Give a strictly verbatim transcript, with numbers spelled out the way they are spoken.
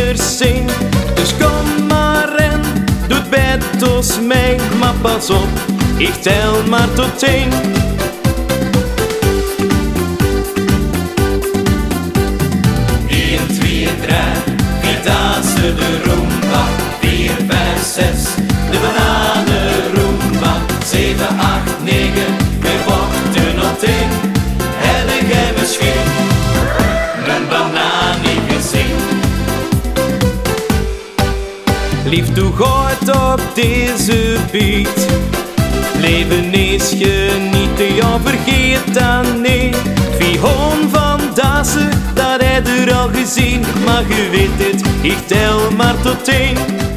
spelers zijn. Dus kom maar in, doe het bed als mij. Maar pas op, ik tel maar tot tien. één, twee, drie, vier dansen de rumba. vier, vijf, zes, de bananenrumba. zeven, acht, negen, we wachten op tien. Heb jij misschien een banaan niet gezien? Lief, doe goed op deze beat. Leven is genieten, ja vergeet dan niet. Vihon van Dassen, dat heb je er al gezien. Maar je weet het, ik tel maar tot tien.